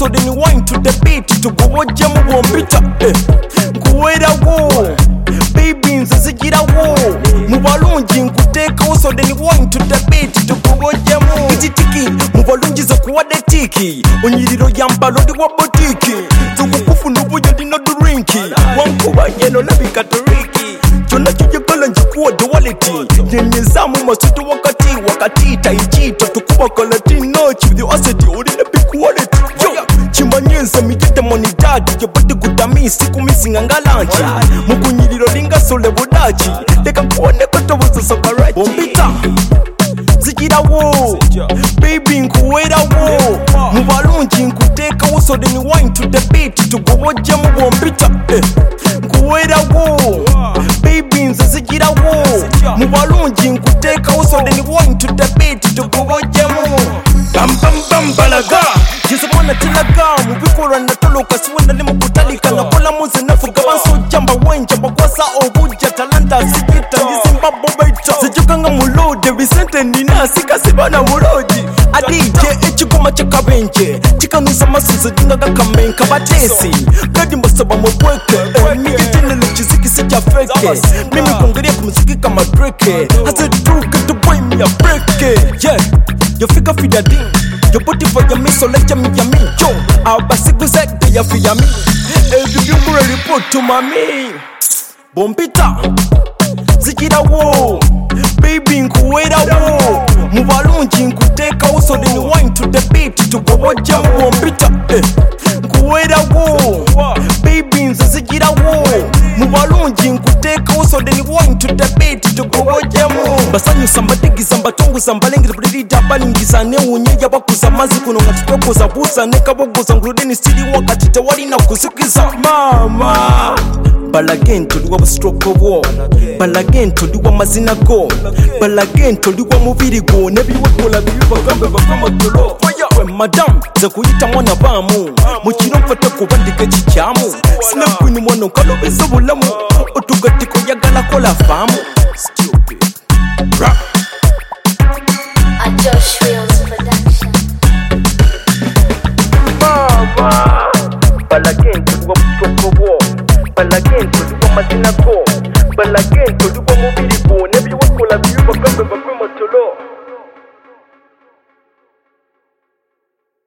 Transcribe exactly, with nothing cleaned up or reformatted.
so then you wind to the beat to go what jam won't beat up. Kuwera wo, baby nzazikira wo. Mubalungi nkuteka so then you wind to the beat to go what jam. Kitiki, mubalungi zo kuwade tiki. Onyiriro yambalo di wa botiki. Tukukufu nubuyo di no drinki. Wankuba yeno lebi katariki. Chona chujekala njikuwa duality. Nyenyezamu masutu wakati wakati taichito tukuba kalatino chividi aseti uri na bikuality. Chimanyenza mijete monidadi yobati kutami siku misinga ngalanchi. Mukunyiriro linga sole budachi. Deka kuwane koto wazo sokarachi. Bombita zikira wo, baby nkuwera wo. Mubalungi nkuteka wo so then you wind to the beat to go what jam bombita. Nkuwera wo, baby nzazikira wo. Mubalungi nkuteka wo so then you wind to the beat to go what jam. Bam bam bam balaga Jizabona tilaga Mubikura na tolo kasiwenda lima kutalika Na kola muzi nafuga banso jamba wenja Bagwasa obuja talanta sikita Nizimba bobaita Zijukanga mulode Vicente nina sika sibana mulodi Adije echikuma chaka benje Chika nusa masuza jinga kamenka batesi Gadi mbasaba mweke Mige tine lichiziki sija feke Mimi kongeria kumiziki kama dreke Haziduke to boy mi ya breke Yeah Yo fika fida ding Yo body for your miss so let ya me ya me Yo Abasi guzek de ya fi ya me Every you mura report to mami Bombita Zikira wo Baby nkuwera wo Mubalungi nkuteka wo so then you wind to the beat to go what jam bombita Nkuwera wo Baby nzazikira wo Mubalungi nkuteka wo so then you wind to the beat to go what jam Basanyu sambategi sambatongu sambalengire buliri dabalingisa ne unye yabakuza mazi kuno ngatitokoza busa ne kabogoza ngurudeni stili wakati tewali na kusikiza mama Balagen toliwa bu stroke of war Balagen toliwa mazina go Balagen toliwa mubiri go Nebiwe kola biyu bagambe bakama tolo We madam ze kuyita mwana bamu Mukino mfate kubandike chichamu Snap queen mwana nkalo bezo bulamu Otugatiko yagala kola famu Stupid Rap A Josh Reels production. Mama Balagen toliwa bu stroke of war Balagen toliwa mazina go Balagen toliwa mubiri go Nebiwe kola biyu bagambe